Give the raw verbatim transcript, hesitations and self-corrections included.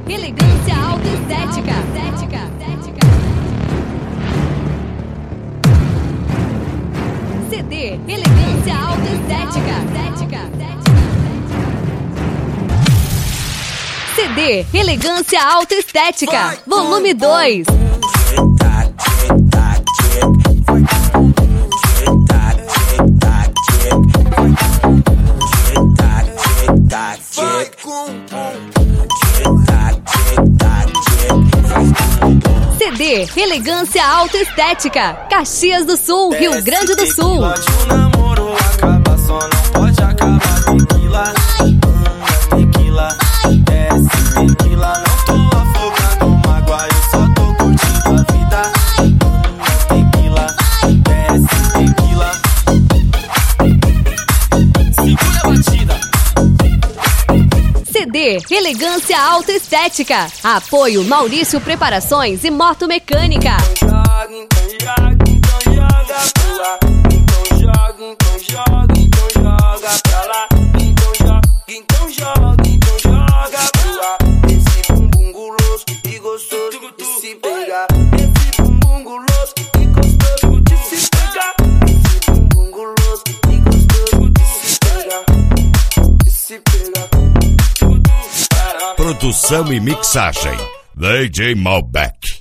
Elegância Autoestética. C D Elegância Autoestética. C D Elegância Autoestética, volume dois. C D Elegância Autoestética, Caxias do Sul, Rio Grande do Sul. C D Elegância Autoestética. Apoio Maurício Preparações e Moto Mecânica. Joga, então joga, então joga pra lá. Então joga, então joga, então joga pra lá. Então joga, então joga, então joga pra lá. Esse bumbum guloso e gostoso de se pegar. Esse bumbum guloso e gostoso de se pegar. Esse bumbum guloso e gostoso de se pegar. De se pegar. Produção e mixagem D J Malbec.